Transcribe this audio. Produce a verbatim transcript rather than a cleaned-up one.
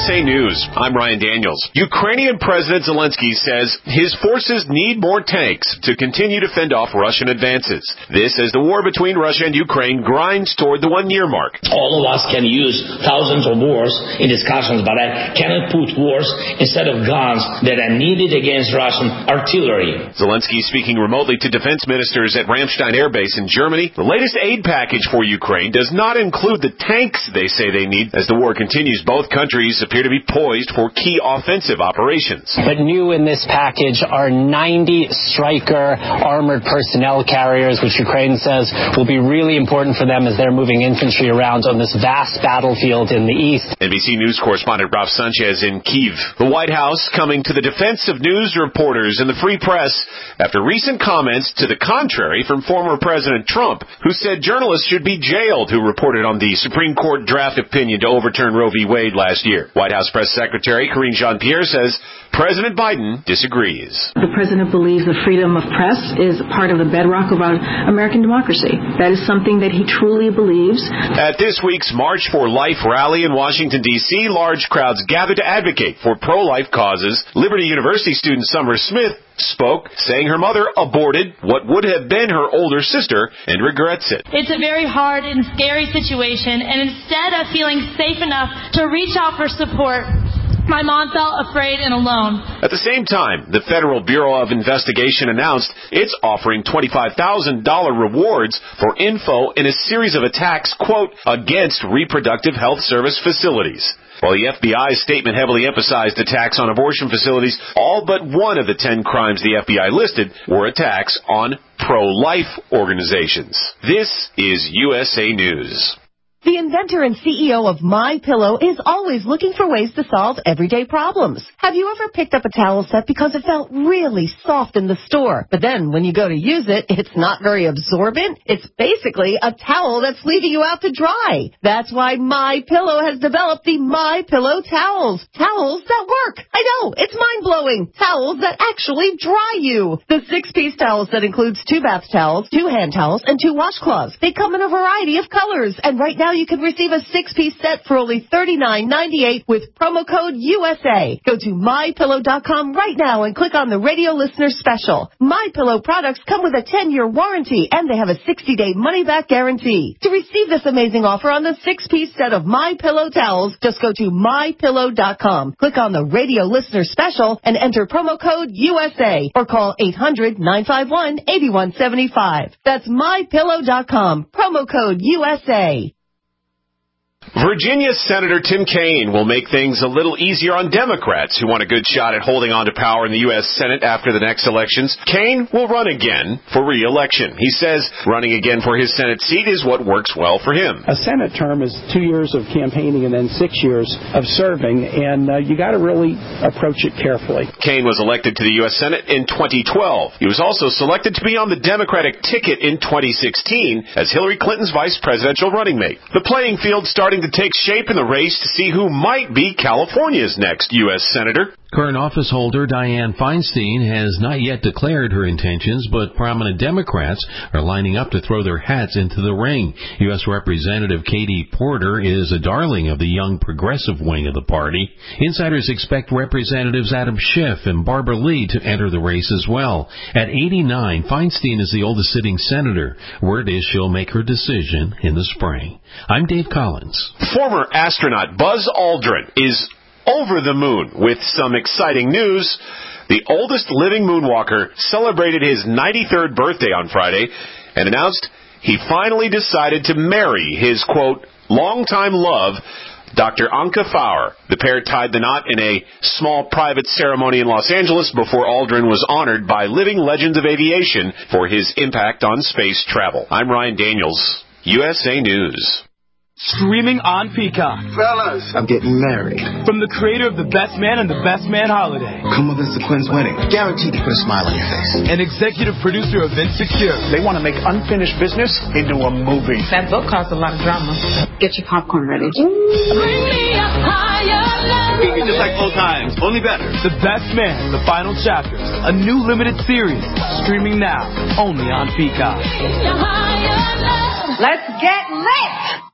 S A News, I'm Ryan Daniels. Ukrainian President Zelensky says his forces need more tanks to continue to fend off Russian advances. This as the war between Russia and Ukraine grinds toward the one-year mark. All of us can use thousands of wars in discussions, but I cannot put wars instead of guns that are needed against Russian artillery. Zelensky speaking remotely to defense ministers at Ramstein Air Base in Germany. The latest aid package for Ukraine does not include the tanks they say they need. As the war continues, both countries appear to be poised for key offensive operations. But new in this package are ninety Stryker armored personnel carriers, which Ukraine says will be really important for them as they're moving infantry around on this vast battlefield in the east. N B C News correspondent Ralph Sanchez in Kyiv. The White House coming to the defense of news reporters and the free press after recent comments to the contrary from former President Trump, who said journalists should be jailed who reported on the Supreme Court draft opinion to overturn Roe v. Wade last year. White House Press Secretary Karine Jean-Pierre says President Biden disagrees. The president believes the freedom of press is part of the bedrock of our American democracy. That is something that he truly believes. At this week's March for Life rally in Washington, D C, large crowds gathered to advocate for pro-life causes. Liberty University student Summer Smith spoke, saying her mother aborted what would have been her older sister and regrets it. It's a very hard and scary situation, and instead of feeling safe enough to reach out for support, my mom felt afraid and alone. At the same time, the Federal Bureau of Investigation announced it's offering twenty-five thousand dollars rewards for info in a series of attacks, quote, against reproductive health service facilities. While the F B I's statement heavily emphasized attacks on abortion facilities, all but one of the ten crimes the F B I listed were attacks on pro-life organizations. This is U S A News. The inventor and C E O of MyPillow is always looking for ways to solve everyday problems. Have you ever picked up a towel set because it felt really soft in the store, but then when you go to use it, it's not very absorbent? It's basically a towel that's leaving you out to dry. That's why MyPillow has developed the MyPillow towels. Towels that work. I know, it's mind-blowing. Towels that actually dry you. The six-piece towel set includes two bath towels, two hand towels, and two washcloths. They come in a variety of colors, and right now you can receive a six-piece set for only thirty-nine ninety-eight with promo code U S A. Go to my pillow dot com right now and click on the radio listener special. MyPillow products come with a ten-year warranty, and they have a sixty-day money-back guarantee. To receive this amazing offer on the six-piece set of MyPillow towels, just go to my pillow dot com. Click on the radio listener special and enter promo code U S A or call eight hundred nine five one eight one seven five. That's my pillow dot com. Promo code U S A. Virginia Senator Tim Kaine will make things a little easier on Democrats who want a good shot at holding on to power in the U S Senate after the next elections. Kaine will run again for re-election. He says running again for his Senate seat is what works well for him. A Senate term is two years of campaigning and then six years of serving, and uh, you got to really approach it carefully. Kaine was elected to the U S Senate in twenty twelve. He was also selected to be on the Democratic ticket in twenty sixteen as Hillary Clinton's vice presidential running mate. The playing field starting to take shape in the race to see who might be California's next U S Senator. Current office holder Dianne Feinstein has not yet declared her intentions, but prominent Democrats are lining up to throw their hats into the ring. U S Representative Katie Porter is a darling of the young progressive wing of the party. Insiders expect Representatives Adam Schiff and Barbara Lee to enter the race as well. At eighty-nine, Feinstein is the oldest sitting senator. Word is she'll make her decision in the spring. I'm Dave Collins. Former astronaut Buzz Aldrin is over the moon with some exciting news. The oldest living moonwalker celebrated his ninety-third birthday on Friday and announced he finally decided to marry his, quote, longtime love, Doctor Anka Fauer. The pair tied the knot in a small private ceremony in Los Angeles before Aldrin was honored by Living Legends of Aviation for his impact on space travel. I'm Ryan Daniels, U S A News. Streaming on Peacock. Fellas, I'm getting married. From the creator of The Best Man and The Best Man Holiday. Come against the Quinn's wedding. Guaranteed to put a smile on your face. And executive producer of Insecure. They want to make unfinished business into a movie. That book caused a lot of drama. Get your popcorn ready. Bring me up higher. Just like old times, only better. The Best Man, The Final Chapters. A new limited series. Streaming now. Only on Peacock. Let's get lit!